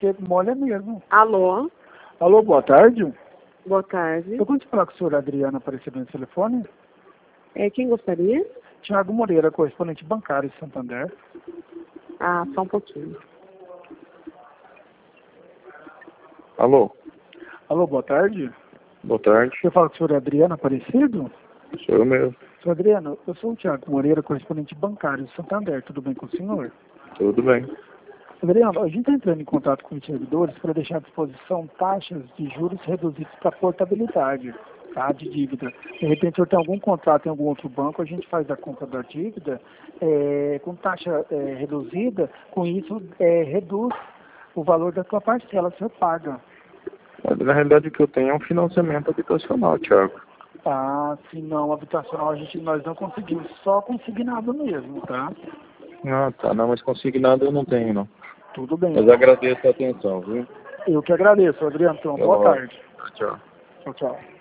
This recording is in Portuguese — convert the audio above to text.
porque molha mesmo. Alô? Alô, boa tarde. Boa tarde. Eu consigo falar com a senhora Adriana Aparecida no telefone? Quem gostaria? Tiago Moreira, correspondente bancário de Santander. Ah, só um pouquinho. Alô? Alô, boa tarde. Boa tarde. Eu falo com a senhora Adriana Aparecido? Sou eu mesmo. Senhor Adriano, eu sou o Tiago Moreira, correspondente bancário de Santander. Tudo bem com o senhor? Tudo bem. Adriano, a gente está entrando em contato com os servidores para deixar à disposição taxas de juros reduzidas para portabilidade, tá, de dívida. De repente, se eu tenho algum contrato em algum outro banco, a gente faz a compra da dívida com taxa reduzida, com isso reduz o valor da sua parcela, você paga. Na realidade, o que eu tenho é um financiamento habitacional, Thiago. Ah, se não, habitacional, nós não conseguimos, só consignado mesmo, tá? Ah, tá. Não, mas consignado eu não tenho, não. Tudo bem. Mas agradeço a atenção, viu? Eu que agradeço, Adriano. Então, boa tarde. Tchau. Tchau, tchau.